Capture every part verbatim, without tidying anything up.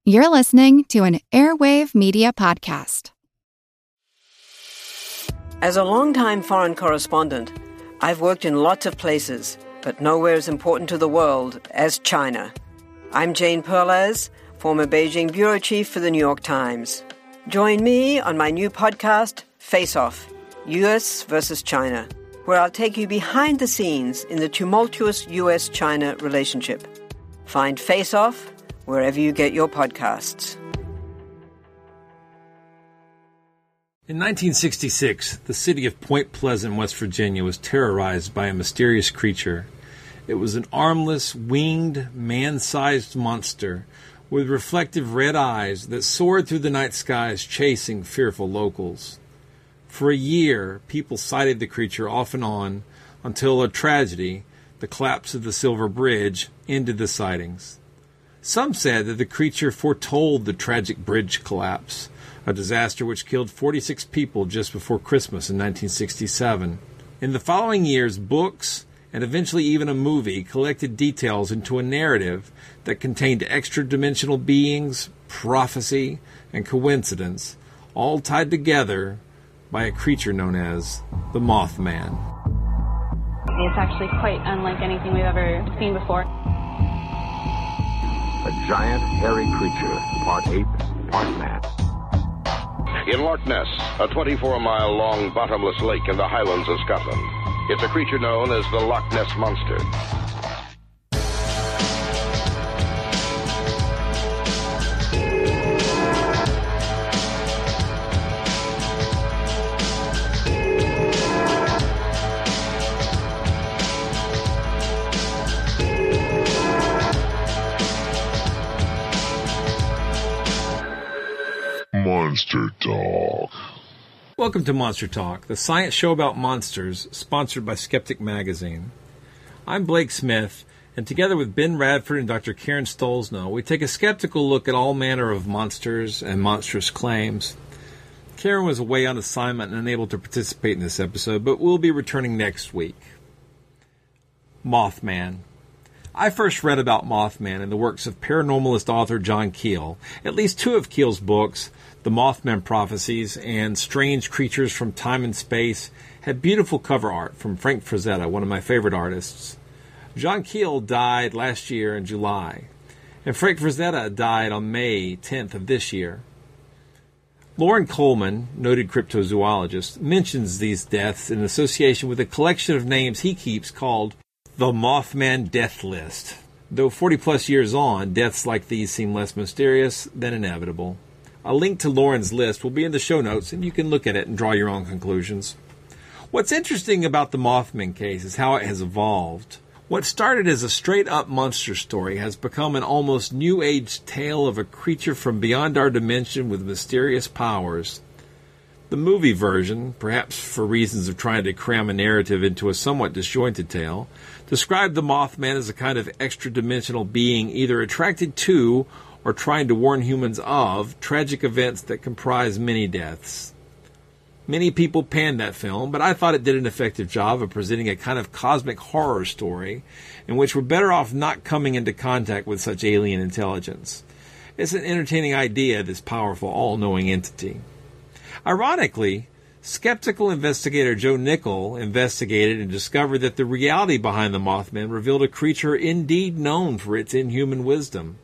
You're listening to an Airwave Media Podcast. As a longtime foreign correspondent, I've worked in lots of places, but nowhere as important to the world as China. I'm Jane Perlez, former Beijing bureau chief for the New York Times. Join me on my new podcast, Face Off, U S versus China, where I'll take you behind the scenes in the tumultuous U S China relationship. Find Face Off wherever you get your podcasts. In nineteen sixty-six, the city of Point Pleasant, West Virginia, was terrorized by a mysterious creature. It was an armless, winged, man-sized monster with reflective red eyes that soared through the night skies chasing fearful locals. For a year, people sighted the creature off and on until a tragedy, the collapse of the Silver Bridge, ended the sightings. Some said that the creature foretold the tragic bridge collapse, a disaster which killed forty-six people just before Christmas in nineteen sixty-seven. In the following years, books, and eventually even a movie, collected details into a narrative that contained extra-dimensional beings, prophecy, and coincidence, all tied together by a creature known as the Mothman. It's actually quite unlike anything we've ever seen before. A giant, hairy creature, part ape, part man. In Loch Ness, a twenty-four mile long bottomless lake in the Highlands of Scotland. It's a creature known as the Loch Ness Monster. Monster Talk. Welcome to Monster Talk, the science show about monsters, sponsored by Skeptic Magazine. I'm Blake Smith, and together with Ben Radford and Doctor Karen Stolzno, we take a skeptical look at all manner of monsters and monstrous claims. Karen was away on assignment and unable to participate in this episode, but will be returning next week. Mothman. I first read about Mothman in the works of paranormalist author John Keel. At least two of Keel's books, The Mothman Prophecies and Strange Creatures from Time and Space, had beautiful cover art from Frank Frazetta, one of my favorite artists. John Keel died last year in July, and Frank Frazetta died on May tenth of this year. Loren Coleman, noted cryptozoologist, mentions these deaths in association with a collection of names he keeps called the Mothman Death List. Though forty-plus years on, deaths like these seem less mysterious than inevitable. A link to Loren's list will be in the show notes, and you can look at it and draw your own conclusions. What's interesting about the Mothman case is how it has evolved. What started as a straight-up monster story has become an almost New Age tale of a creature from beyond our dimension with mysterious powers. The movie version, perhaps for reasons of trying to cram a narrative into a somewhat disjointed tale, described the Mothman as a kind of extra-dimensional being either attracted to or trying to warn humans of tragic events that comprise many deaths. Many people panned that film, but I thought it did an effective job of presenting a kind of cosmic horror story in which we're better off not coming into contact with such alien intelligence. It's an entertaining idea, this powerful, all-knowing entity. Ironically, skeptical investigator Joe Nickell investigated and discovered that the reality behind the Mothman revealed a creature indeed known for its inhuman wisdom,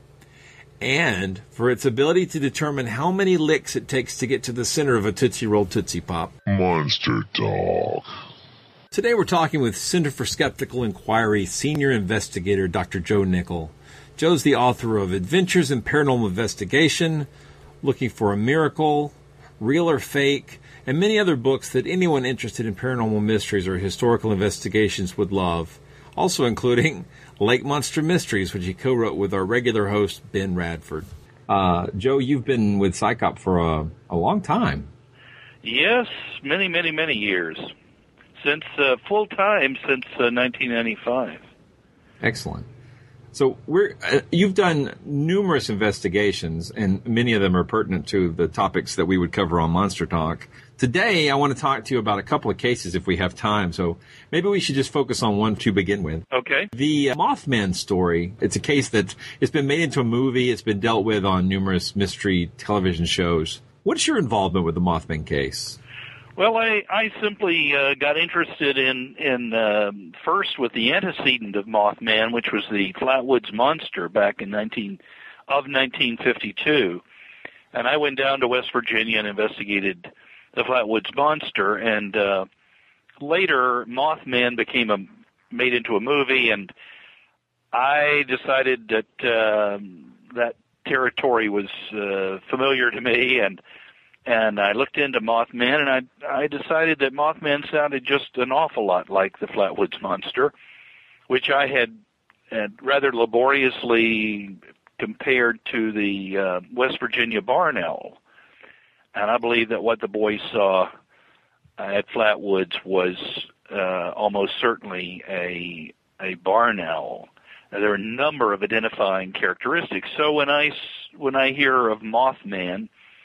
and for its ability to determine how many licks it takes to get to the center of a Tootsie Roll Tootsie Pop. Monster Talk. Today we're talking with Center for Skeptical Inquiry senior investigator Doctor Joe Nickell. Joe's the author of Adventures in Paranormal Investigation, Looking for a Miracle, Real or Fake, and many other books that anyone interested in paranormal mysteries or historical investigations would love, also including Lake Monster Mysteries, which he co-wrote with our regular host, Ben Radford. Uh, Joe, you've been with PsyCop for a, a long time. Yes, many, many, many years. Since uh, full-time, since uh, nineteen ninety-five. Excellent. So we're uh, you've done numerous investigations, and many of them are pertinent to the topics that we would cover on Monster Talk. Today, I want to talk to you about a couple of cases if we have time. So maybe we should just focus on one to begin with. Okay. The uh, Mothman story, it's a case that it's been made into a movie. It's been dealt with on numerous mystery television shows. What's your involvement with the Mothman case? Well, I, I simply uh, got interested in, in uh, first with the antecedent of Mothman, which was the Flatwoods Monster back in nineteen of nineteen fifty-two. And I went down to West Virginia and investigated the Flatwoods Monster, and uh, later Mothman became a made into a movie, and I decided that uh, that territory was uh, familiar to me, and and I looked into Mothman, and I I decided that Mothman sounded just an awful lot like the Flatwoods Monster, which I had, had rather laboriously compared to the uh, West Virginia barn owl. And I believe that what the boys saw uh, at Flatwoods was uh, almost certainly a a barn owl. Now, there are a number of identifying characteristics. So when I when I hear of Mothman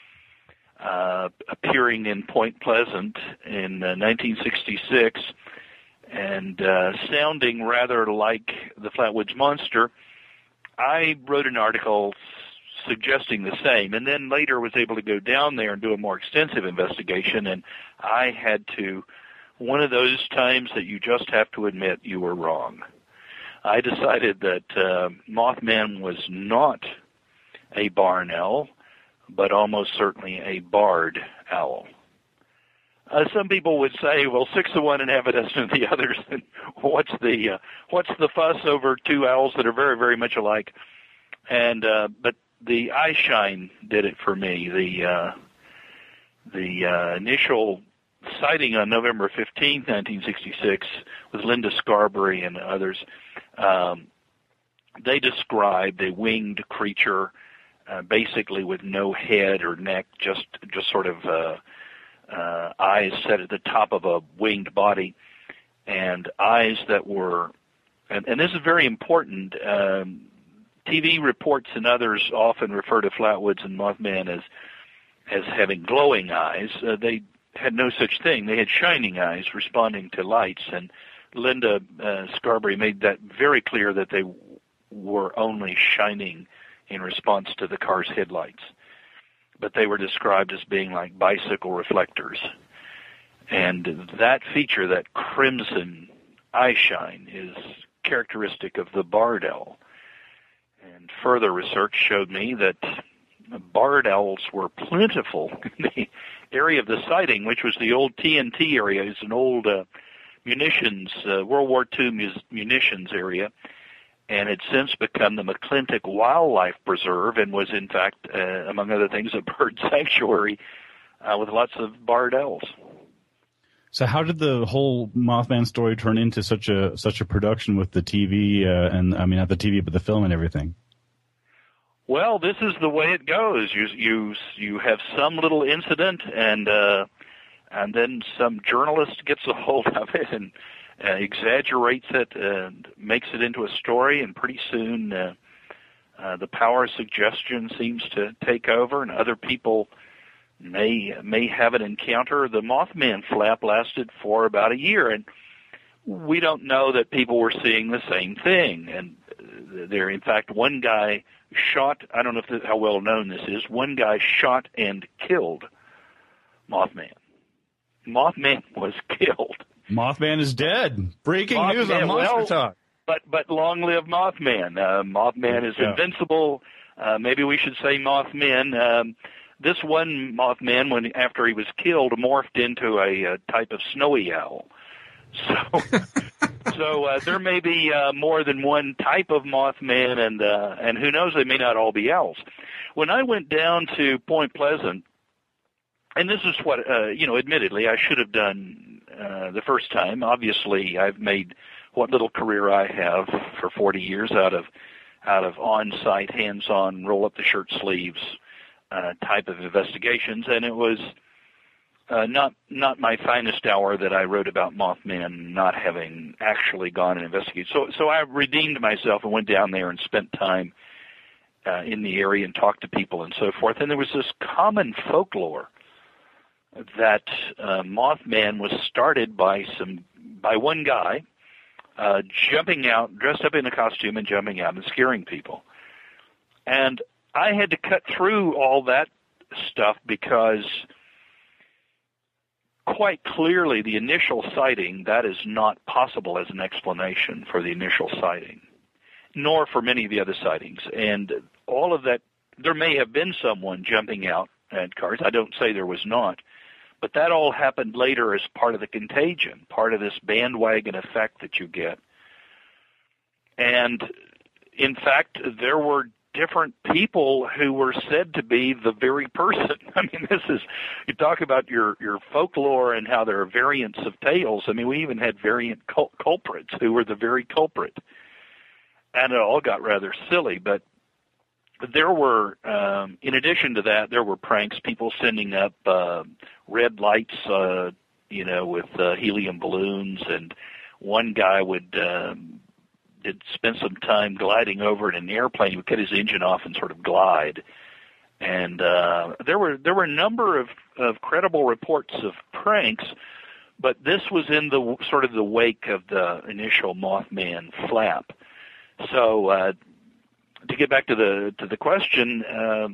uh, appearing in Point Pleasant in uh, nineteen sixty-six and uh, sounding rather like the Flatwoods Monster, I wrote an article suggesting the same, and then later was able to go down there and do a more extensive investigation, and I had to, one of those times that you just have to admit you were wrong. I decided that uh, Mothman was not a barn owl, but almost certainly a barred owl. Uh, some people would say, well, six of one and half a dozen of the others, and what's the uh, what's the fuss over two owls that are very, very much alike? And uh, but the eye shine did it for me. The uh, the uh, initial sighting on November fifteenth, nineteen sixty-six, with Linda Scarberry and others. Um, they described a winged creature, uh, basically with no head or neck, just just sort of uh, uh, eyes set at the top of a winged body, and eyes that were, and, and this is very important. Um, T V reports and others often refer to Flatwoods and Mothman as as having glowing eyes. Uh, they had no such thing. They had shining eyes responding to lights, and Linda uh, Scarberry made that very clear that they were only shining in response to the car's headlights. But they were described as being like bicycle reflectors. And that feature, that crimson eye shine, is characteristic of the barred owl. And further research showed me that barred owls were plentiful in the area of the sighting, which was the old T N T area. It's an old uh, munitions, uh, World War Two mus- munitions area, and it's since become the McClintock Wildlife Preserve and was, in fact, uh, among other things, a bird sanctuary uh, with lots of barred owls. So how did the whole Mothman story turn into such a such a production with the T V uh, and I mean not the T V but the film and everything? Well, this is the way it goes. You you you have some little incident, and uh, and then some journalist gets a hold of it and uh, exaggerates it and makes it into a story, and pretty soon uh, uh, the power of suggestion seems to take over, and other people may may have an encounter. The Mothman flap lasted for about a year, and we don't know that people were seeing the same thing. And there, in fact, one guy shot, I don't know if this, how well known this is, one guy shot and killed Mothman. Mothman was killed. Mothman is dead. Breaking Mothman, news on Monster well, Talk. But, but long live Mothman. Uh, Mothman is yeah. invincible. Uh, maybe we should say Mothman. Um, This one Mothman, when after he was killed, morphed into a, a type of snowy owl. So, so uh, there may be uh, more than one type of Mothman, and uh, and who knows, they may not all be owls. When I went down to Point Pleasant, and this is what uh, you know, admittedly, I should have done uh, the first time. Obviously, I've made what little career I have for forty years out of out of on-site, hands-on, roll-up-the-shirt sleeves Uh, type of investigations, and it was uh, not not my finest hour that I wrote about Mothman not having actually gone and investigated. So so I redeemed myself and went down there and spent time uh, in the area and talked to people and so forth. And there was this common folklore that uh, Mothman was started by some by one guy uh, jumping out, dressed up in a costume and jumping out and scaring people. And I had to cut through all that stuff because quite clearly the initial sighting, that is not possible as an explanation for the initial sighting, nor for many of the other sightings. And all of that, there may have been someone jumping out at cars. I don't say there was not. But that all happened later as part of the contagion, part of this bandwagon effect that you get. And, in fact, there were different people who were said to be the very person. I mean, this is, you talk about your, your folklore and how there are variants of tales. I mean, we even had variant cul- culprits who were the very culprit. And it all got rather silly, but there were, um, in addition to that, there were pranks, people sending up uh, red lights, uh, you know, with uh, helium balloons, and one guy would um, did spend some time gliding over in an airplane. He would cut his engine off and sort of glide. And uh, there were there were a number of, of credible reports of pranks, but this was in the sort of the wake of the initial Mothman flap. So. Uh, To get back to the to the question, uh,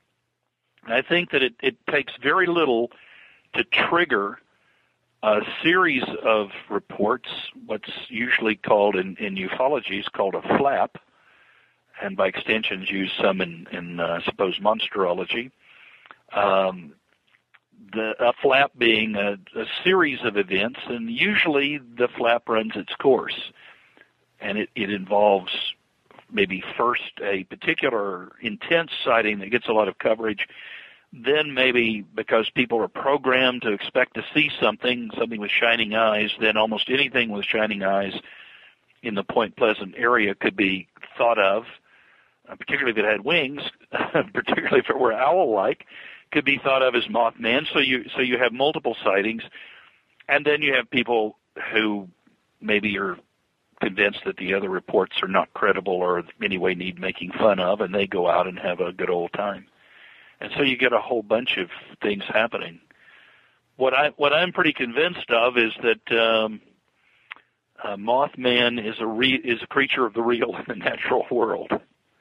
I think that it, it takes very little to trigger a series of reports, what's usually called in, in ufology is called a flap, and by extension is used some in, in uh, I suppose, monsterology. Um, the, a flap being a, a series of events, and usually the flap runs its course, and it, it involves maybe first a particular intense sighting that gets a lot of coverage, then maybe because people are programmed to expect to see something, something with shining eyes, then almost anything with shining eyes in the Point Pleasant area could be thought of, uh, particularly if it had wings, particularly if it were owl-like, could be thought of as Mothman. So you so you have multiple sightings, and then you have people who maybe are convinced that the other reports are not credible or in any way need making fun of, and they go out and have a good old time. And so you get a whole bunch of things happening. What I what I'm pretty convinced of is that um, uh, Mothman is a re, is a creature of the real and the natural world,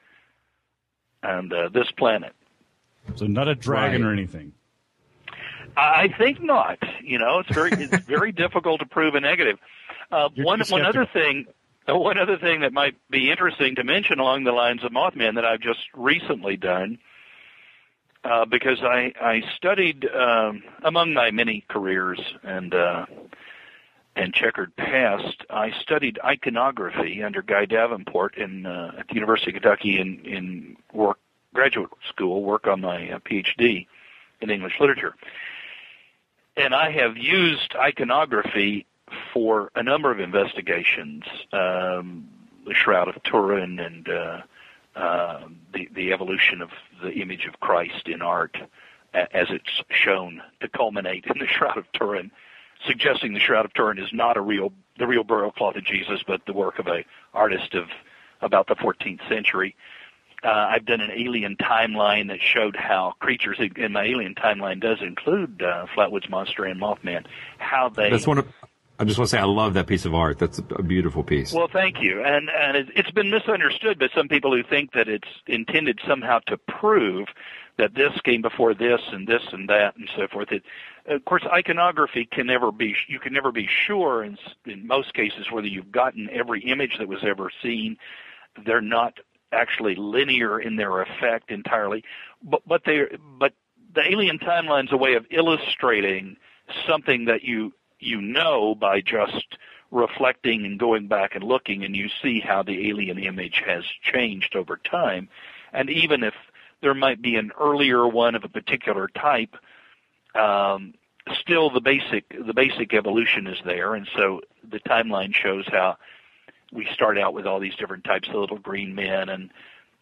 and uh, this planet. So not a dragon right. or anything. I think not. You know, it's very it's very difficult to prove a negative. Uh, one one other thing, uh, one other thing that might be interesting to mention along the lines of Mothman that I've just recently done, uh, because I I studied um, among my many careers and uh, and checkered past, I studied iconography under Guy Davenport in uh, at the University of Kentucky in in work graduate school, work on my uh, PhD in English literature. And I have used iconography for a number of investigations, um, the Shroud of Turin and uh, uh, the, the evolution of the image of Christ in art as it's shown to culminate in the Shroud of Turin, suggesting the Shroud of Turin is not a real the real burial cloth of Jesus, but the work of an artist of about the fourteenth century. Uh, I've done an alien timeline that showed how creatures, and my alien timeline does include uh, Flatwoods Monster and Mothman, how they... That's one of, I just want to say I love that piece of art. That's a beautiful piece. Well, thank you. And, and it, it's been misunderstood by some people who think that it's intended somehow to prove that this came before this and this and that and so forth. It, of course, iconography can never be, you can never be sure in, in most cases whether you've gotten every image that was ever seen. They're not actually linear in their effect entirely, but but they but the alien timeline's a way of illustrating something that you you know by just reflecting and going back and looking, and you see how the alien image has changed over time. And even if there might be an earlier one of a particular type, um, still the basic the basic evolution is there, and so the timeline shows how we start out with all these different types of little green men, and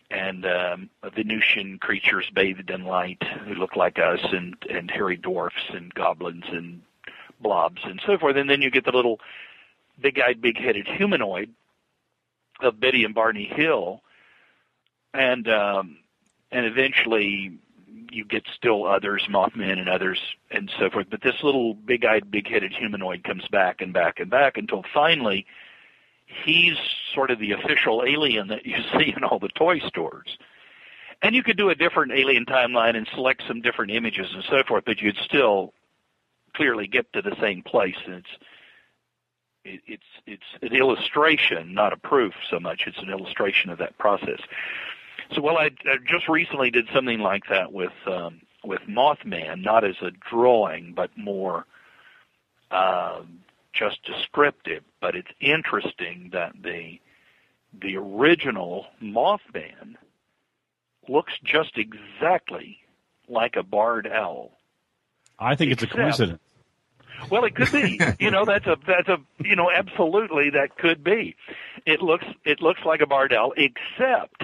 and um, Venusian creatures bathed in light who look like us, and, and hairy dwarfs and goblins and blobs and so forth. And then you get the little big-eyed, big-headed humanoid of Betty and Barney Hill, and um, and eventually you get still others, Mothman and others, and so forth. But this little big-eyed, big-headed humanoid comes back and back and back until finally he's sort of the official alien that you see in all the toy stores. And you could do a different alien timeline and select some different images and so forth, but you'd still clearly get to the same place. And it's it, it's it's an illustration, not a proof so much. It's an illustration of that process. So, well, I, I just recently did something like that with um, with Mothman, not as a drawing, but more uh, just descriptive. But it's interesting that the the original Mothman looks just exactly like a barred owl. I think it's Except, a coincidence. Well, it could be. You know, that's a that's a you know absolutely that could be. It looks it looks like a barred owl, except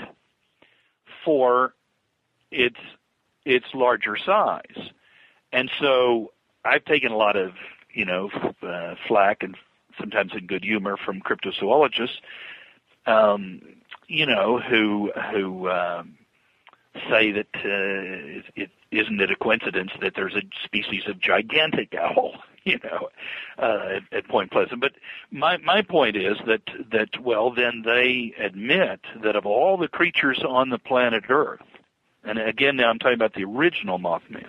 for its its larger size. And so I've taken a lot of, you know, uh, flack and sometimes in good humor from cryptozoologists, um, you know, who who um, say that uh, it, it isn't it a coincidence that there's a species of gigantic owl, you know, uh, at, at Point Pleasant. But my my point is that that well, then they admit that of all the creatures on the planet Earth, and again now I'm talking about the original Mothman,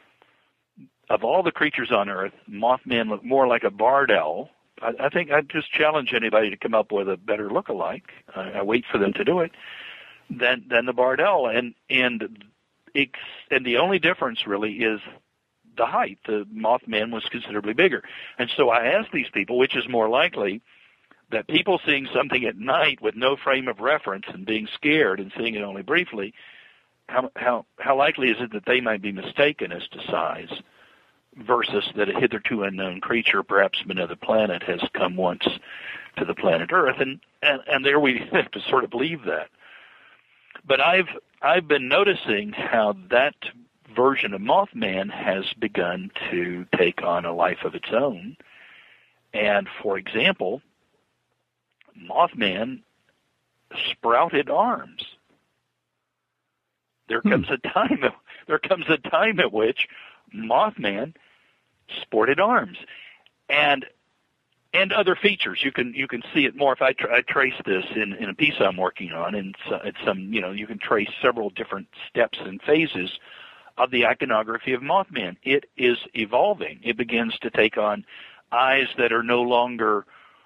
of all the creatures on Earth, Mothman look more like a barred owl. I, I think I'd just challenge anybody to come up with a better lookalike. I, I wait for them to do it. Than than the barred owl, and and it's, and the only difference really is the height. The Mothman was considerably bigger, and so I asked these people, which is more likely, that people seeing something at night with no frame of reference and being scared and seeing it only briefly, how how how likely is it that they might be mistaken as to size, versus that a hitherto unknown creature, perhaps from another planet, has come once to the planet Earth, and and, and there we have to sort of leave that. But I've I've been noticing how that version of Mothman has begun to take on a life of its own. And for example, Mothman sprouted arms. There Hmm. comes a time there comes a time at which Mothman sported arms, and and other features. You can you can see it more if I, tra- I trace this in, in a piece I'm working on, and so, it's some you know you can trace several different steps and phases of the iconography of Mothman. It is evolving. It begins to take on eyes that are no longer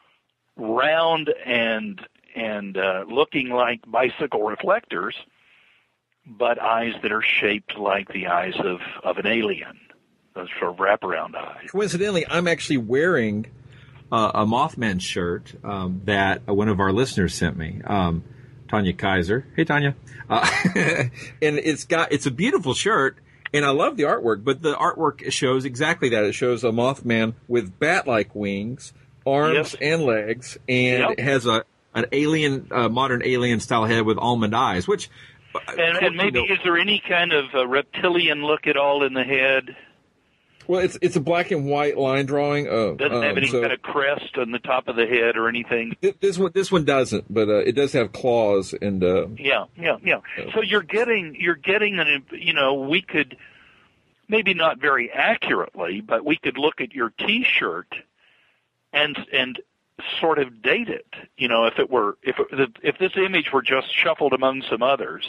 round and and uh, looking like bicycle reflectors, but eyes that are shaped like the eyes of, of an alien, those sort of wraparound eyes. Coincidentally, I'm actually wearing uh, a Mothman shirt um, that one of our listeners sent me, um, Tanya Kaiser. Hey, Tanya. Uh, and it's got it's a beautiful shirt, and I love the artwork, but the artwork shows exactly that. It shows a Mothman with bat-like wings, arms Yep. and legs, and Yep. it has a an alien, uh, modern alien-style head with almond eyes, which... And, and maybe, you know, is there any kind of uh, reptilian look at all in the head? well, it's it's a black and white line drawing. Uh, Doesn't um, have any so kind of crest on the top of the head or anything? th- this one this one doesn't, but uh, it does have claws and. Uh, Yeah, yeah, yeah. So you're getting, you're getting an, you know, we could, maybe not very accurately, but we could look at your T-shirt and and sort of date it. You know, if it were, if it, if this image were just shuffled among some others,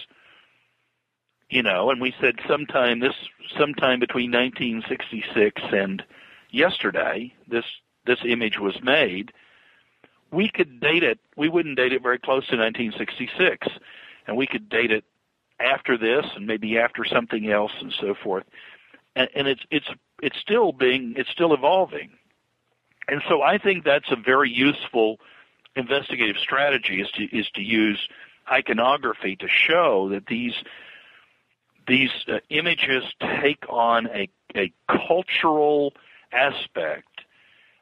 you know, and we said sometime this, sometime between nineteen sixty-six and yesterday, this this image was made. We could date it. We wouldn't date it very close to nineteen sixty-six, and we could date it after this and maybe after something else and so forth. And, and it's it's it's still being it's still evolving. And so I think that's a very useful investigative strategy is to is to use iconography to show that these these uh, images take on a a cultural aspect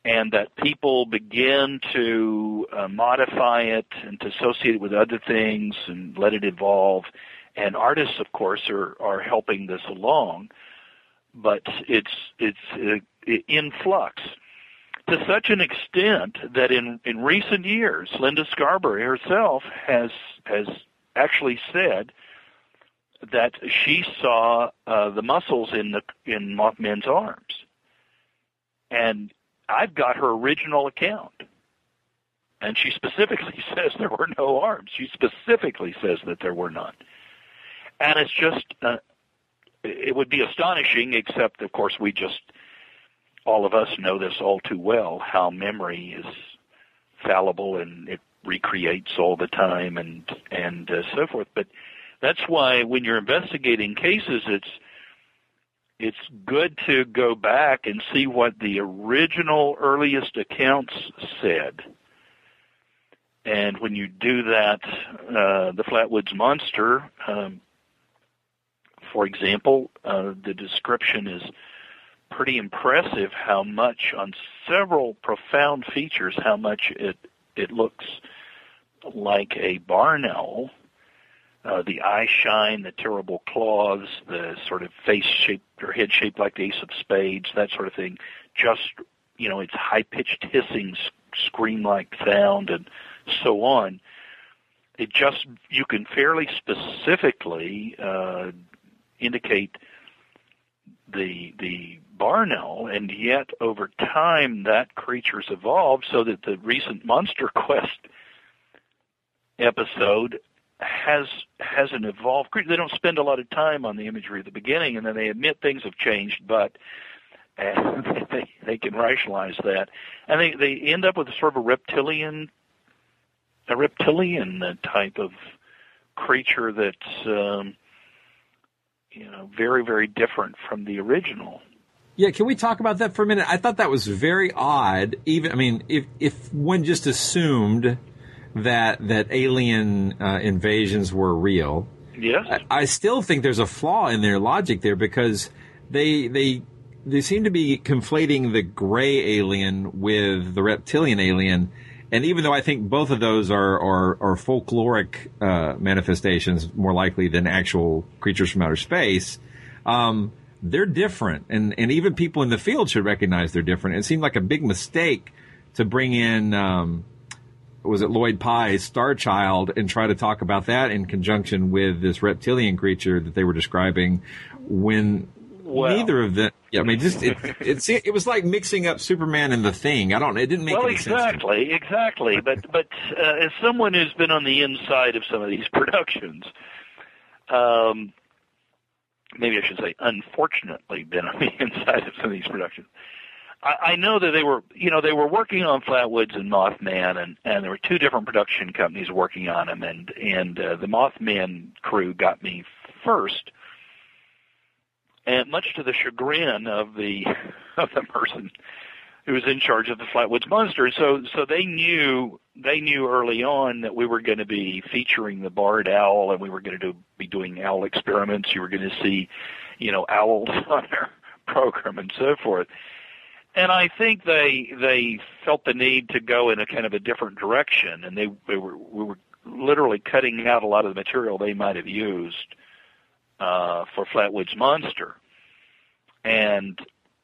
and that people begin to uh, modify it and to associate it with other things and let it evolve. And artists, of course, are, are helping this along, but it's it's uh, in flux to such an extent that in, in recent years, Linda Scarberry herself has has actually said that she saw uh, the muscles in the in Mothman's arms, and I've got her original account, and she specifically says there were no arms. She specifically says that there were none. And it's just, uh, it would be astonishing, except, of course, we just, all of us know this all too well, how memory is fallible and it recreates all the time and, and uh, so forth. But that's why when you're investigating cases, it's, it's good to go back and see what the original earliest accounts said. And when you do that, uh, the Flatwoods Monster, um, for example, uh, the description is pretty impressive how much, on several profound features, how much it, it looks like a barn owl. Uh, the eye shine, the terrible claws, the sort of face shaped or head shaped like the ace of spades, that sort of thing. Just, you know, its high-pitched hissing, scream-like sound and so on. It just, you can fairly specifically uh, indicate the the barn owl, and yet over time that creature's evolved so that the recent Monster Quest episode has has an evolved creature. They don't spend a lot of time on the imagery at the beginning, and then they admit things have changed, but uh, they they can rationalize that, and they they end up with sort of a reptilian a reptilian type of creature that's um, you know very very different from the original. Yeah, can we talk about that for a minute? I thought that was very odd. Even I mean, if if one just assumed that that alien uh, invasions were real, yes, I, I still think there's a flaw in their logic there, because they they they seem to be conflating the gray alien with the reptilian alien, and even though I think both of those are are, are folkloric uh, manifestations more likely than actual creatures from outer space, um, they're different, and and even people in the field should recognize they're different. It seemed like a big mistake to bring in. Um, was it Lloyd Pye's Star Child and try to talk about that in conjunction with this reptilian creature that they were describing, when well, neither of them, yeah, I mean, just, it, it's, it was like mixing up Superman and the Thing. I don't, it didn't make well, any exactly, sense. Exactly, exactly. But, but, uh, as someone who's been on the inside of some of these productions, um, maybe I should say unfortunately been on the inside of some of these productions, I know that they were, you know, they were working on Flatwoods and Mothman, and, and there were two different production companies working on them, and and uh, the Mothman crew got me first, and much to the chagrin of the of the person who was in charge of the Flatwoods Monster. So so they knew they knew early on that we were going to be featuring the barred owl, and we were going to do, be doing owl experiments. You were going to see, you know, owls on our program and so forth. And I think they they felt the need to go in a kind of a different direction, and they, they were we were literally cutting out a lot of the material they might have used uh, for Flatwoods Monster. And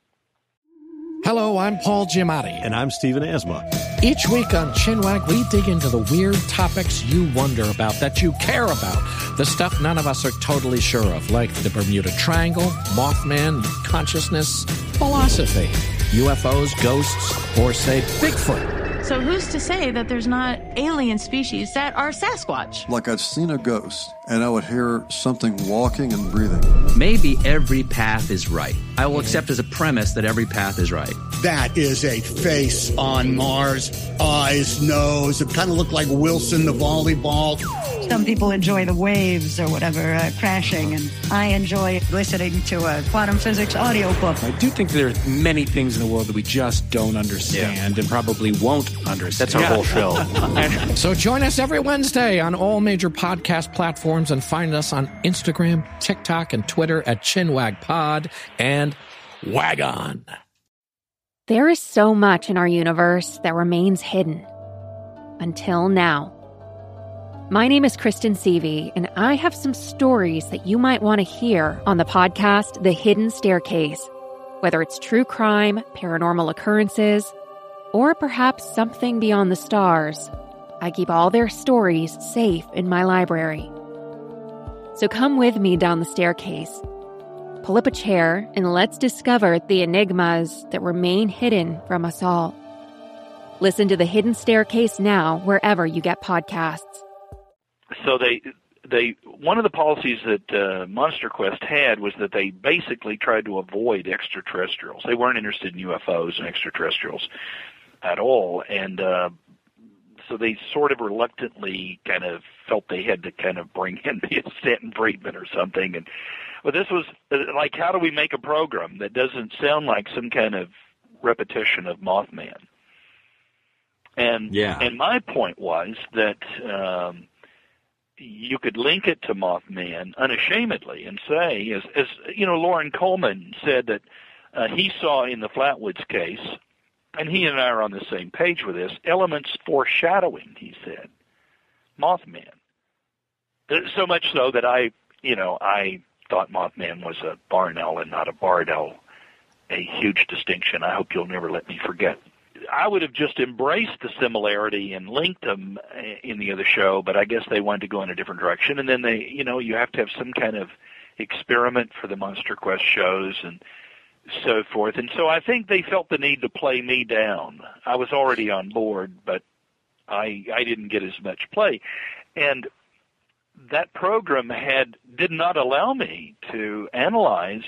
hello, I'm Paul Giamatti, and I'm Stephen Asma. Each week on Chinwag, we dig into the weird topics you wonder about, that you care about, the stuff none of us are totally sure of, like the Bermuda Triangle, Mothman, consciousness, philosophy, U F Os, ghosts, or, say, Bigfoot. So who's to say that there's not alien species that are Sasquatch? Like I'd seen a ghost, and I would hear something walking and breathing. Maybe every path is right. I will accept as a premise that every path is right. That is a face on Mars. Eyes, nose. It kind of looked like Wilson the volleyball. Some people enjoy the waves or whatever uh, crashing, and I enjoy listening to a quantum physics audiobook. I do think there are many things in the world that we just don't understand yeah. and probably won't understand. That's our yeah. whole show. So join us every Wednesday on all major podcast platforms, and find us on Instagram, TikTok, and Twitter at ChinwagPod and Wag On. There is so much in our universe that remains hidden. Until now. My name is Kristen Seavey, and I have some stories that you might want to hear on the podcast The Hidden Staircase. Whether it's true crime, paranormal occurrences, or perhaps something beyond the stars, I keep all their stories safe in my library. So come with me down the staircase. Pull up a chair and let's discover the enigmas that remain hidden from us all. Listen to The Hidden Staircase now wherever you get podcasts. So they, they, one of the policies that uh, Monster Quest had was that they basically tried to avoid extraterrestrials. They weren't interested in U F Os and extraterrestrials at all, and uh, so they sort of reluctantly kind of felt they had to kind of bring in the Stanton Friedman or something. And but this was like, how do we make a program that doesn't sound like some kind of repetition of Mothman? And yeah. and my point was that um, you could link it to Mothman unashamedly and say, as, as you know, Loren Coleman said that uh, he saw in the Flatwoods case, and he and I are on the same page with this, elements foreshadowing, he said, Mothman. So much so that I, you know, I thought Mothman was a barn owl and not a barred owl. A huge distinction I hope you'll never let me forget. I would have just embraced the similarity and linked them in the other show, but I guess they wanted to go in a different direction. And then they, you know, you have to have some kind of experiment for the Monster Quest shows and so forth. And so I think they felt the need to play me down. I was already on board, but I I didn't get as much play. And that program had did not allow me to analyze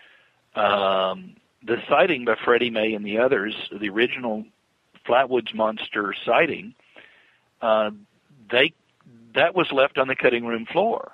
um, the sighting by Freddie May and the others, the original Flatwoods Monster sighting. Uh, they that was left on the cutting room floor,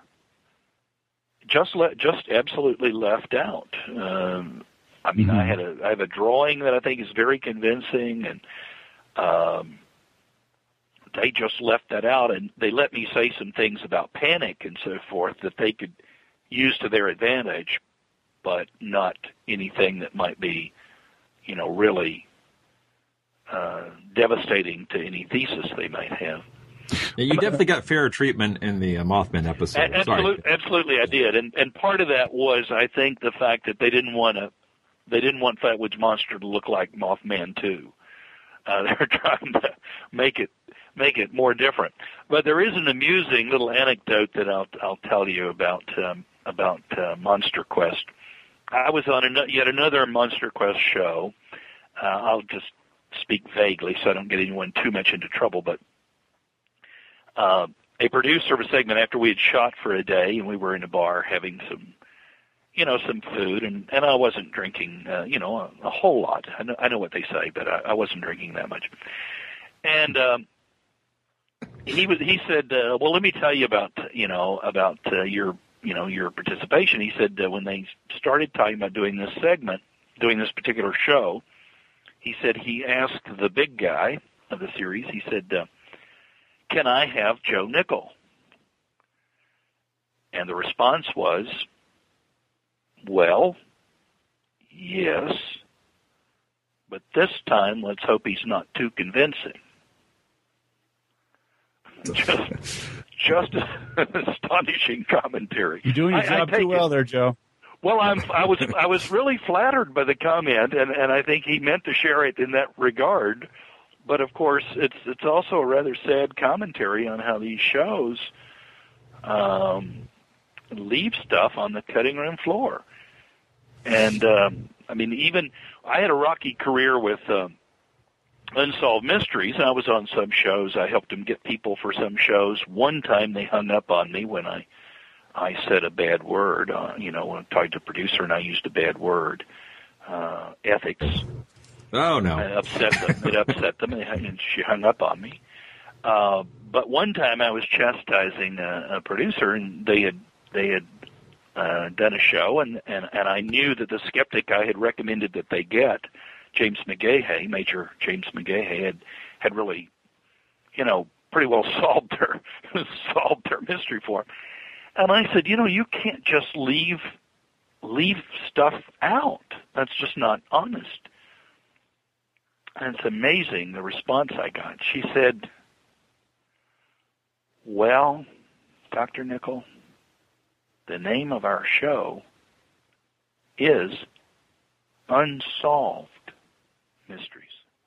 just le- just absolutely left out. Um, I mean, mm-hmm. I had a I have a drawing that I think is very convincing, and um, they just left that out, and they let me say some things about panic and so forth that they could use to their advantage, but not anything that might be, you know, really uh, devastating to any thesis they might have. Yeah, you definitely got fair treatment in the uh, Mothman episode. Absolutely, absolutely, I did, and and part of that was, I think, the fact that they didn't want to, they didn't want Flatwoods Monster to look like Mothman two. Uh, they were trying to make it make it more different. But there is an amusing little anecdote that I'll I'll tell you about um, about uh, Monster Quest. I was on an, yet another Monster Quest show. Uh, I'll just speak vaguely so I don't get anyone too much into trouble, but uh, a producer of a segment, after we had shot for a day and we were in a bar having some, you know, some food, and, and I wasn't drinking, uh, you know, a, a whole lot. I know, I know what they say, but I, I wasn't drinking that much. And um, he was, he said, uh, well, let me tell you about, you know, about uh, your you know, your participation. He said uh, when they started talking about doing this segment, doing this particular show, he said he asked the big guy of the series, he said, uh, can I have Joe Nickel? And the response was, well, yes, but this time let's hope he's not too convincing. Just, just astonishing commentary. You're doing your I, job I too well it. there, Joe. Well, I'm, I was I was really flattered by the comment, and, and I think he meant to share it in that regard. But of course, it's it's also a rather sad commentary on how these shows um, leave stuff on the cutting room floor. And um, I mean, even I had a rocky career with uh, Unsolved Mysteries. I was on some shows. I helped them get people for some shows. One time they hung up on me when I I said a bad word. Uh, you know, when I talked to a producer and I used a bad word. Uh, ethics. Oh, no. It upset them. It upset them, and she hung up on me. Uh, but one time I was chastising a, a producer, and they had they had uh, done a show, and, and, and I knew that the skeptic I had recommended that they get, James McGahey, Major James McGahey, had had really, you know, pretty well solved their solved their mystery for him. And I said, you know, you can't just leave leave stuff out. That's just not honest. And it's amazing the response I got. She said, well, Doctor Nickel, the name of our show is Unsolved Mysteries.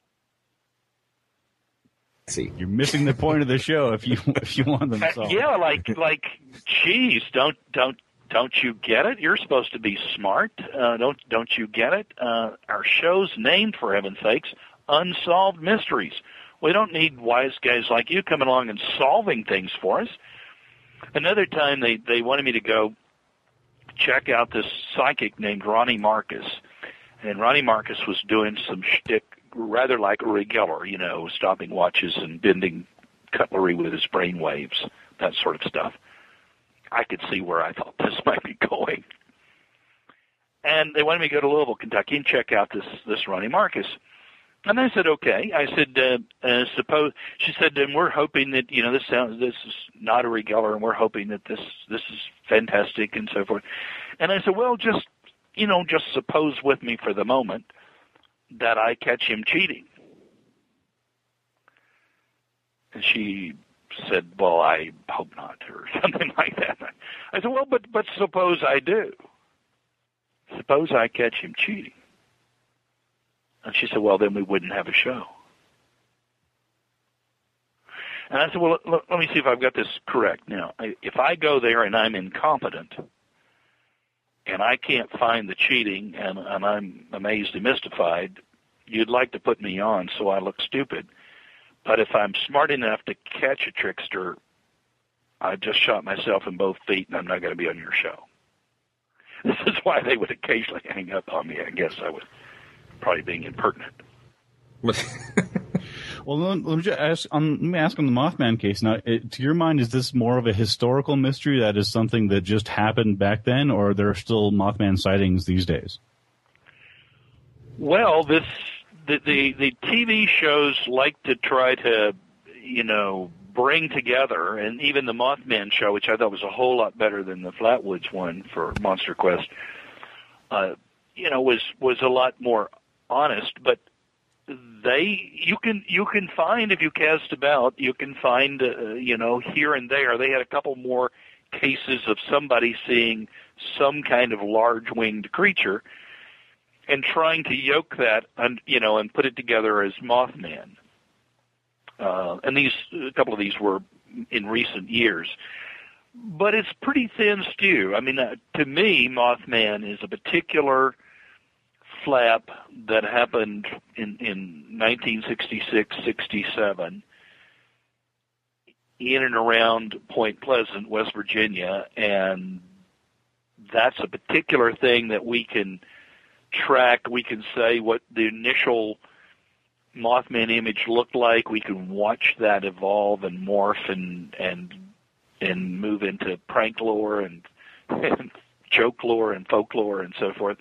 See, you're missing the point of the show if you if you want them solved. Yeah, like like, geez, don't don't don't you get it? You're supposed to be smart. Uh, don't don't you get it? Uh, our show's named, for heaven's sakes, Unsolved Mysteries. We don't need wise guys like you coming along and solving things for us. Another time, they they wanted me to go check out this psychic named Ronnie Marcus, and Ronnie Marcus was doing some shtick rather like Uri Geller, you know, stopping watches and bending cutlery with his brain waves, that sort of stuff. I could see where I thought this might be going. And they wanted me to go to Louisville, Kentucky, and check out this this Ronnie Marcus. And I said, okay. I said, uh, uh, suppose. She said, and we're hoping that, you know, this sounds this is not Uri Geller, and we're hoping that this this is fantastic and so forth. And I said, well, just you know, just suppose with me for the moment that I catch him cheating. And she said, well, I hope not, or something like that. I said, well, but but suppose I do. Suppose I catch him cheating. And she said, well, then we wouldn't have a show. And I said, well, let, let me see if I've got this correct. Now, if I go there and I'm incompetent, and I can't find the cheating, and, and I'm amazed and mystified, you'd like to put me on so I look stupid. But if I'm smart enough to catch a trickster, I just shot myself in both feet, and I'm not going to be on your show. This is why they would occasionally hang up on me. I guess I was probably being impertinent. Well, let me, just ask, um, let me ask on the Mothman case. Now, it, to your mind, is this more of a historical mystery that is something that just happened back then, or are there still Mothman sightings these days? Well, this the, the, the T V shows like to try to, you know, bring together, and even the Mothman show, which I thought was a whole lot better than the Flatwoods one for Monster Quest, uh, you know, was was a lot more honest, but they you can you can find, if you cast about, you can find uh, you know, here and there. They had a couple more cases of somebody seeing some kind of large winged creature and trying to yoke that and you know and put it together as Mothman. Uh, and these a couple of these were in recent years, but it's pretty thin stew. I mean, uh, to me, Mothman is a particular flap that happened in, in nineteen sixty-six sixty-seven in and around Point Pleasant, West Virginia, and that's a particular thing that we can track. We can say what the initial Mothman image looked like. We can watch that evolve and morph and and and move into prank lore and, and joke lore and folklore and so forth.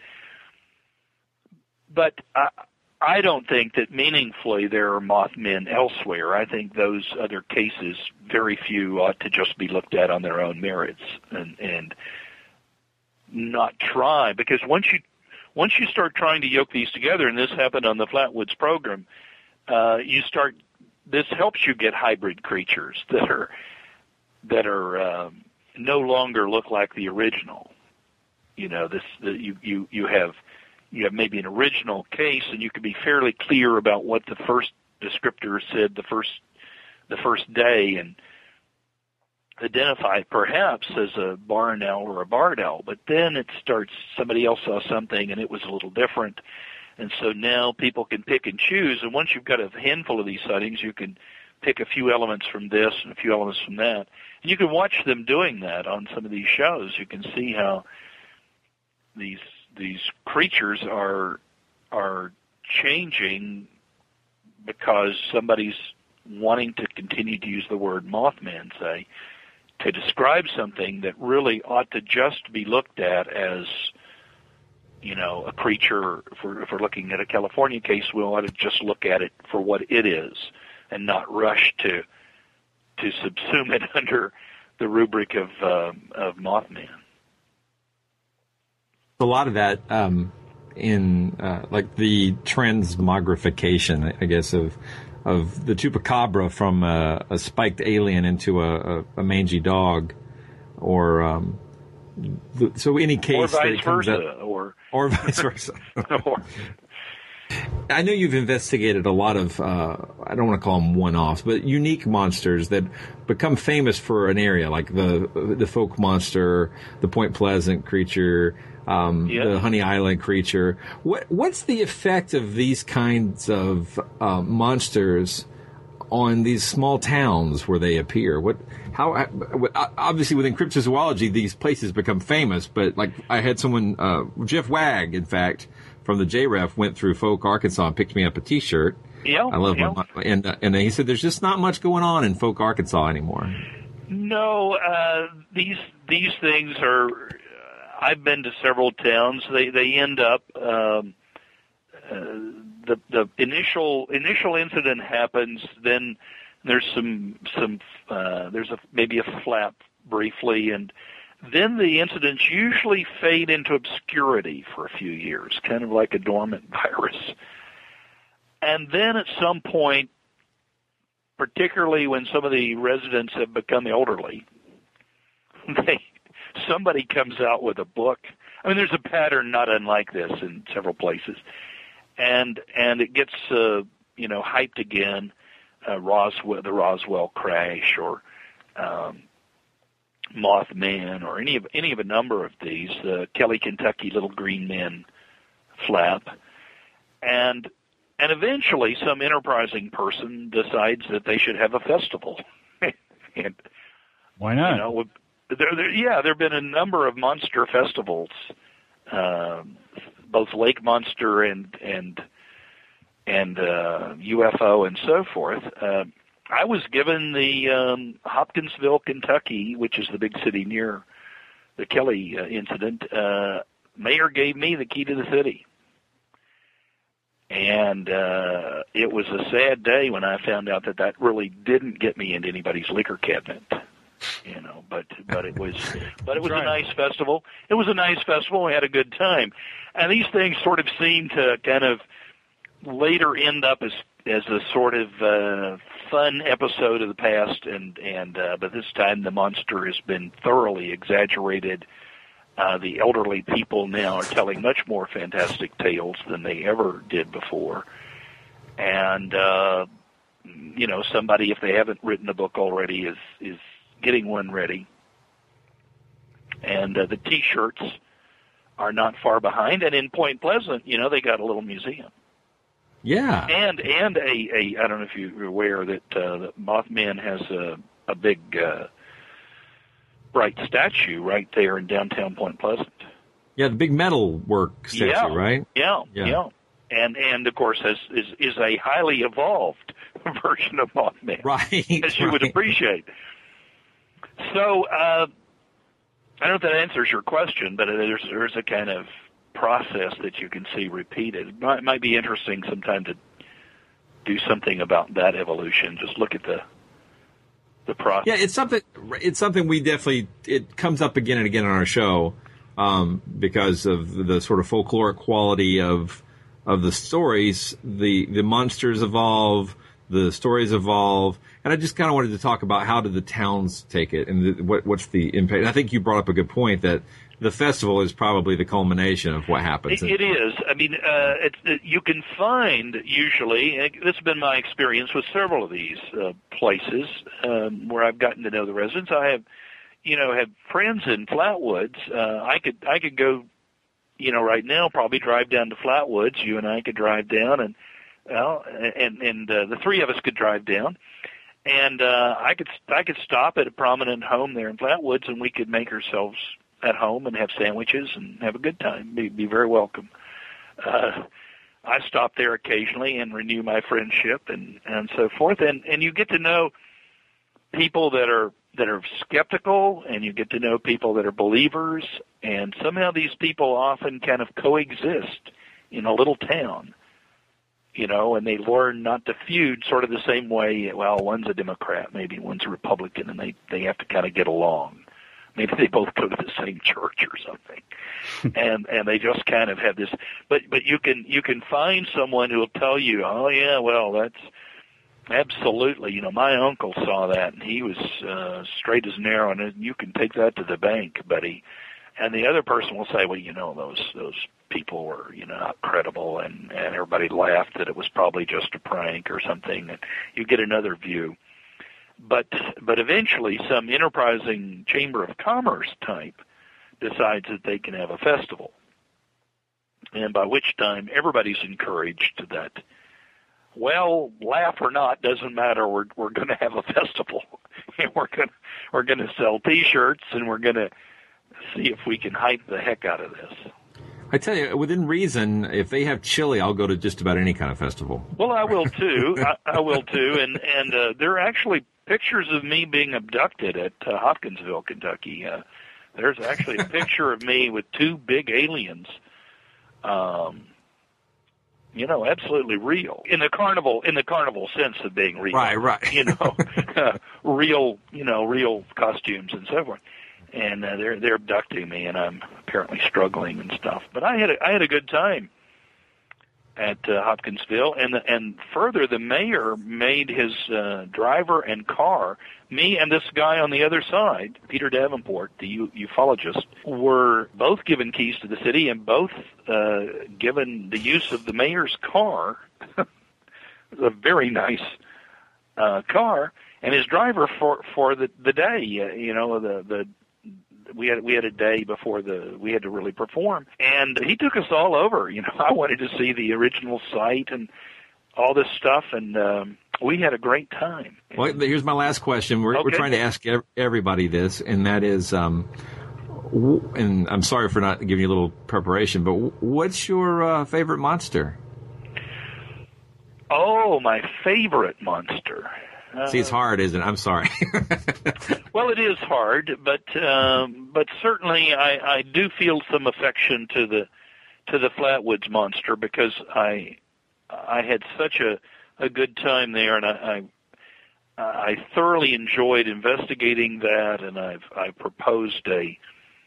But I, I don't think that meaningfully there are Mothmen elsewhere. I think those other cases, very few, ought to just be looked at on their own merits and, and not try. Because once you once you start trying to yoke these together, and this happened on the Flatwoods program, uh, you start. This helps you get hybrid creatures that are that are um, no longer look like the original. You know, this the, you you you have. You have maybe an original case, and you can be fairly clear about what the first descriptor said the first the first day, and identify it perhaps as a barn owl or a barred owl. But then it starts, somebody else saw something, and it was a little different. And so now people can pick and choose, and once you've got a handful of these sightings, you can pick a few elements from this and a few elements from that. And you can watch them doing that on some of these shows. You can see how these these creatures are are changing because somebody's wanting to continue to use the word Mothman, say, to describe something that really ought to just be looked at as, you know, a creature. If we're, if we're looking at a California case, we ought to just look at it for what it is and not rush to to subsume it under the rubric of um, of Mothman. A lot of that um, in uh, like the transmogrification, I guess, of of the chupacabra from a, a spiked alien into a, a, a mangy dog, or um, the, so any case or vice versa, up, or or vice versa. or, I know you've investigated a lot of, uh, I don't want to call them one-offs, but unique monsters that become famous for an area, like the the Folk monster, the Point Pleasant creature, um, yeah. the Honey Island creature. What What's the effect of these kinds of uh, monsters on these small towns where they appear? What how obviously within cryptozoology these places become famous, but like I had someone, uh, Jeff Wagg, in fact, from the J R E F, went through Folk, Arkansas, and picked me up a T-shirt. Yeah, I love yeah. my, and uh, and he said there's just not much going on in Folk, Arkansas anymore. No, uh, these these things are. Uh, I've been to several towns. They they end up. Um, uh, the the initial initial incident happens. Then there's some some uh, there's a maybe a flap briefly, and then the incidents usually fade into obscurity for a few years, kind of like a dormant virus. And then at some point, particularly when some of the residents have become elderly, they somebody comes out with a book. I mean, there's a pattern not unlike this in several places, and and it gets uh, you know hyped again. Uh, Roswell, the Roswell crash, or um, Mothman, or any of any of a number of these, uh, Kelly, Kentucky, Little Green Men flap, and and eventually some enterprising person decides that they should have a festival. And why not? You know, there, there, yeah, there have been a number of monster festivals, uh, both Lake Monster and and and uh, U F O and so forth. Uh, I was given the um, Hopkinsville, Kentucky, which is the big city near the Kelly uh, incident. Uh, mayor gave me the key to the city. And uh, it was a sad day when I found out that that really didn't get me into anybody's liquor cabinet. You know, but but it was but it was a nice festival. It was a nice festival. We had a good time. And these things sort of seem to kind of later end up as as a sort of uh, fun episode of the past, and and uh, but this time the monster has been thoroughly exaggerated. Uh, the elderly people now are telling much more fantastic tales than they ever did before, and uh, you know, somebody, if they haven't written a book already, is is getting one ready, and uh, the T-shirts are not far behind. And in Point Pleasant, you know, they got a little museum. Yeah, and and a, a I don't know if you're aware that uh, the Mothman has a a big uh, bright statue right there in downtown Point Pleasant. Yeah, the big metal work statue, yeah, right? Yeah, yeah, yeah, and and of course has is is a highly evolved version of Mothman, right? As you right. would appreciate. So uh, I don't know if that answers your question, but there's there's a kind of process that you can see repeated. It might, might be interesting sometime to do something about that evolution. Just look at the the process. Yeah, it's something. It's something we definitely. It comes up again and again on our show um, because of the sort of folkloric quality of of the stories. The the monsters evolve, the stories evolve, and I just kind of wanted to talk about how did the towns take it and the, what what's the impact. And I think you brought up a good point that the festival is probably the culmination of what happens. It, it is. I mean, uh, it, it, you can find usually, and this has been my experience with several of these uh, places um, where I've gotten to know the residents. I have, you know, have friends in Flatwoods. Uh, I could, I could go, you know, right now probably drive down to Flatwoods. You and I could drive down, and well, and and uh, the three of us could drive down, and uh, I could, I could stop at a prominent home there in Flatwoods, and we could make ourselves at home and have sandwiches and have a good time. Be, be very welcome. Uh, I stop there occasionally and renew my friendship and, and so forth. And, and you get to know people that are that are skeptical, and you get to know people that are believers. And somehow these people often kind of coexist in a little town, you know, and they learn not to feud sort of the same way. Well, one's a Democrat, maybe one's a Republican, and they, they have to kind of get along. Maybe they both go to the same church or something. and and they just kind of have this. But but you can you can find someone who will tell you, oh yeah, well that's absolutely, you know, my uncle saw that and he was uh, straight as an arrow, and you can take that to the bank, buddy. And the other person will say, well, you know, those those people were, you know, not credible, and and everybody laughed that it was probably just a prank or something, and you get another view. But but eventually, some enterprising Chamber of Commerce type decides that they can have a festival, and by which time everybody's encouraged that, well, laugh or not, doesn't matter. We're we're going to have a festival, and we're going we're going to sell T-shirts, and we're going to see if we can hype the heck out of this. I tell you, within reason, if they have chili, I'll go to just about any kind of festival. Well, I will too. I, I will too, and and uh, there are actually pictures of me being abducted at uh, Hopkinsville, Kentucky. Uh, there's actually a picture of me with two big aliens. Um, you know, absolutely real in the carnival in the carnival sense of being real. Right, right. You know, uh, real. You know, real costumes and so forth. And uh, they're they're abducting me, and I'm apparently struggling and stuff. But I had a, I had a good time at uh, Hopkinsville, and the, and further, the mayor made his uh, driver and car, me and this guy on the other side, Peter Davenport, the u- ufologist, were both given keys to the city and both uh, given the use of the mayor's car, a very nice uh, car, and his driver for for the the day, uh, you know, the the. We had we had a day before the we had to really perform, and he took us all over. You know, I wanted to see the original site and all this stuff, and um, we had a great time. Well, here's my last question. We're, okay. we're trying to ask everybody this, and that is, um, and I'm sorry for not giving you a little preparation, but what's your uh, favorite monster? Oh, my favorite monster. Uh, See, it's hard, isn't it? I'm sorry. Well, it is hard, but um, but certainly I, I do feel some affection to the to the Flatwoods monster, because I I had such a, a good time there, and I, I I thoroughly enjoyed investigating that, and I've I proposed a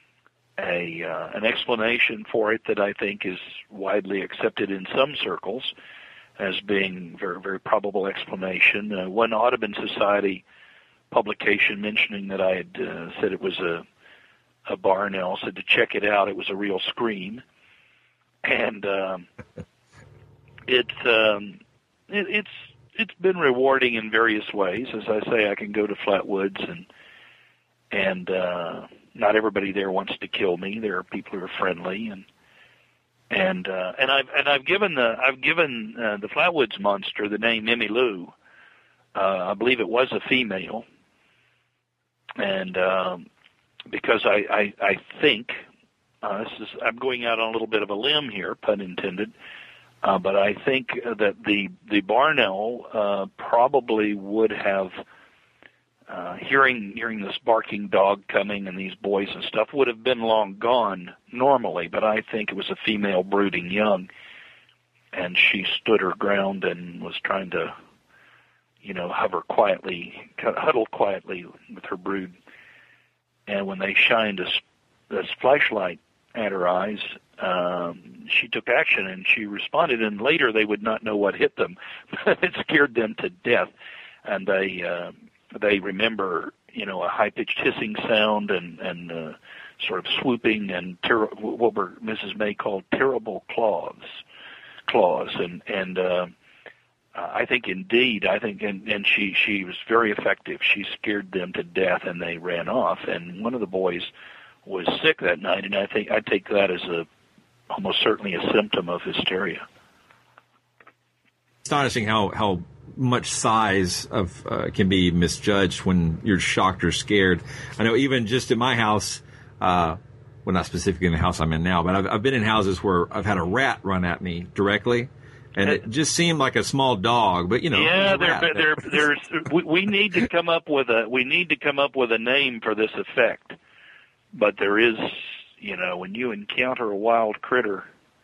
a uh, an explanation for it that I think is widely accepted in some circles as being very very probable explanation. Uh, one Audubon Society publication mentioning that I had uh, said it was a a barn owl, said to check it out. It was a real scream, and um, it's um, it, it's it's been rewarding in various ways. As I say, I can go to Flatwoods, and and uh, not everybody there wants to kill me. There are people who are friendly, and and uh, and I've and I've given the I've given uh, the Flatwoods monster the name Emmylou. Uh, I believe it was a female. And um, because I, I, I think, uh, this is, I'm going out on a little bit of a limb here, pun intended, uh, but I think that the the barn owl uh, probably would have, uh, hearing hearing this barking dog coming and these boys and stuff, would have been long gone normally, but I think it was a female brooding young, and she stood her ground and was trying to, you know, hover quietly, huddle quietly with her brood. And when they shined a, a flashlight at her eyes, um, she took action and she responded. And later they would not know what hit them, but it scared them to death. And they uh, they remember, you know, a high-pitched hissing sound and and uh, sort of swooping and ter- what were Missus May called terrible claws, claws, and and. Uh, Uh, I think indeed, I think, and, and she, she was very effective. She scared them to death, and they ran off. And one of the boys was sick that night, and I think I take that as a almost certainly a symptom of hysteria. Astonishing how how much size of uh, can be misjudged when you're shocked or scared. I know even just in my house, uh, well, not specifically in the house I'm in now, but I've, I've been in houses where I've had a rat run at me directly. And it just seemed like a small dog, but you know. Yeah, there, there, there's. We, we need to come up with a. We need to come up with a name for this effect. But there is, you know, when you encounter a wild critter,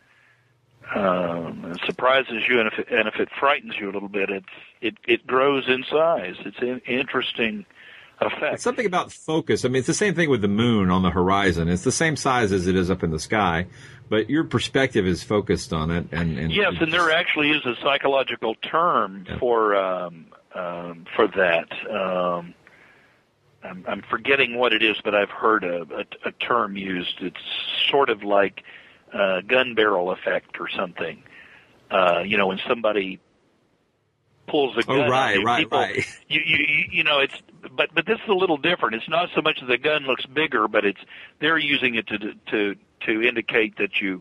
um, it surprises you, and if it, and if it frightens you a little bit, it's it it grows in size. It's in, interesting effect. It's something about focus. I mean, it's the same thing with the moon on the horizon. It's the same size as it is up in the sky, but your perspective is focused on it. And, and yes, and there actually is a psychological term yeah. for um, um, for that. Um, I'm, I'm forgetting what it is, but I've heard a, a, a term used. It's sort of like uh, gun barrel effect or something. Uh, you know, when somebody pulls a gun. Oh, right, out, right, people, right. You, you, you know, it's but but this is a little different. It's not so much that the gun looks bigger, but it's they're using it to to to indicate that you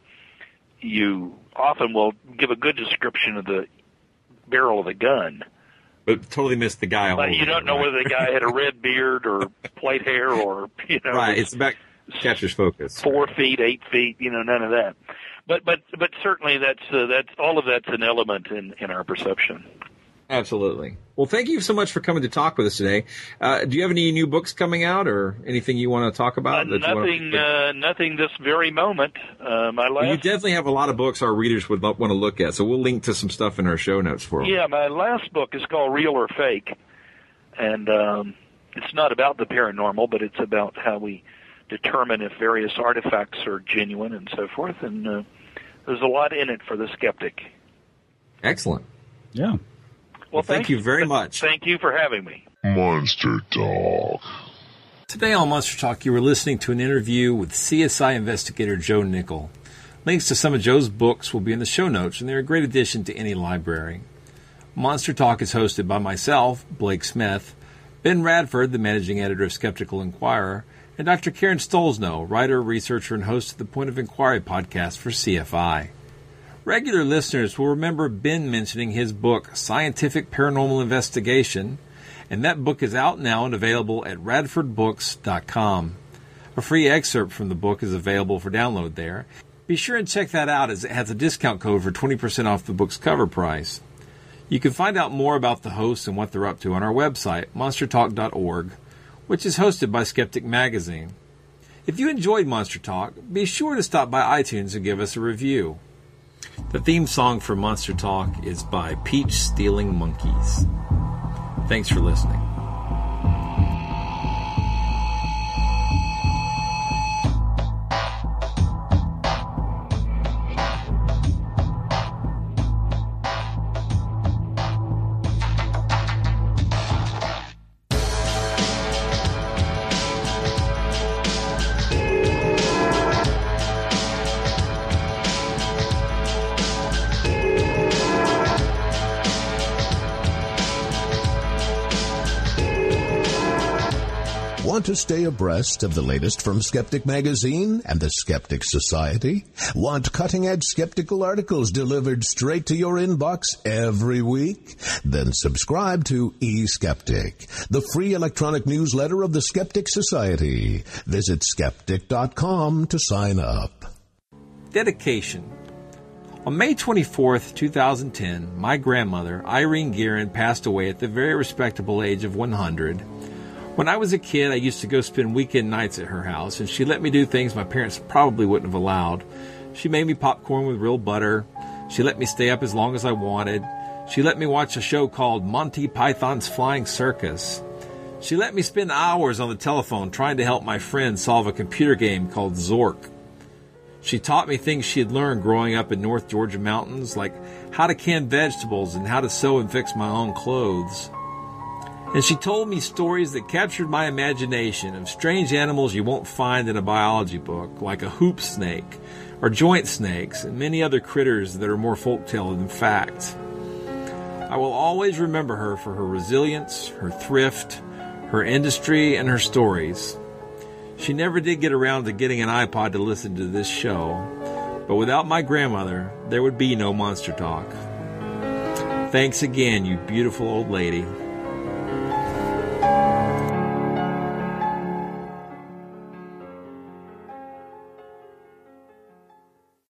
you often will give a good description of the barrel of the gun. But totally missed the guy. But you don't it, know right? whether the guy had a red beard or plate hair or, you know. Right, it's about catcher's focus. Four feet, eight feet, you know, none of that. But but but certainly that's uh, that's all of that's an element in, in our perception. Absolutely. Well, thank you so much for coming to talk with us today. Uh, do you have any new books coming out or anything you want to talk about? Uh, that nothing, you wanna... uh, nothing this very moment. Uh, my last. Well, you definitely have a lot of books our readers would want to look at, so we'll link to some stuff in our show notes for them. Yeah, my last book is called Real or Fake, and um, it's not about the paranormal, but it's about how we determine if various artifacts are genuine and so forth, and uh, there's a lot in it for the skeptic. Excellent. Yeah. Well, thank, thank you very much. Thank you for having me. Monster Talk. Today on Monster Talk, you were listening to an interview with C S I investigator Joe Nickell. Links to some of Joe's books will be in the show notes, and they're a great addition to any library. Monster Talk is hosted by myself, Blake Smith, Ben Radford, the managing editor of Skeptical Inquirer, and Doctor Karen Stolzno, writer, researcher, and host of the Point of Inquiry podcast for C F I. Regular listeners will remember Ben mentioning his book, Scientific Paranormal Investigation, and that book is out now and available at radford books dot com. A free excerpt from the book is available for download there. Be sure and check that out as it has a discount code for twenty percent off the book's cover price. You can find out more about the hosts and what they're up to on our website, monster talk dot org, which is hosted by Skeptic Magazine. If you enjoyed Monster Talk, be sure to stop by iTunes and give us a review. The theme song for Monster Talk is by Peach Stealing Monkeys. Thanks for listening. Want to stay abreast of the latest from Skeptic Magazine and the Skeptic Society? Want cutting-edge skeptical articles delivered straight to your inbox every week? Then subscribe to eSkeptic, the free electronic newsletter of the Skeptic Society. Visit skeptic dot com to sign up. Dedication. On May twenty-fourth, twenty ten, my grandmother, Irene Guerin, passed away at the very respectable age of one hundred. When I was a kid, I used to go spend weekend nights at her house, and she let me do things my parents probably wouldn't have allowed. She made me popcorn with real butter. She let me stay up as long as I wanted. She let me watch a show called Monty Python's Flying Circus. She let me spend hours on the telephone trying to help my friend solve a computer game called Zork. She taught me things she had learned growing up in North Georgia mountains, like how to can vegetables and how to sew and fix my own clothes. And she told me stories that captured my imagination of strange animals you won't find in a biology book, like a hoop snake, or joint snakes, and many other critters that are more folktale than fact. I will always remember her for her resilience, her thrift, her industry, and her stories. She never did get around to getting an iPod to listen to this show, but without my grandmother, there would be no Monster Talk. Thanks again, you beautiful old lady.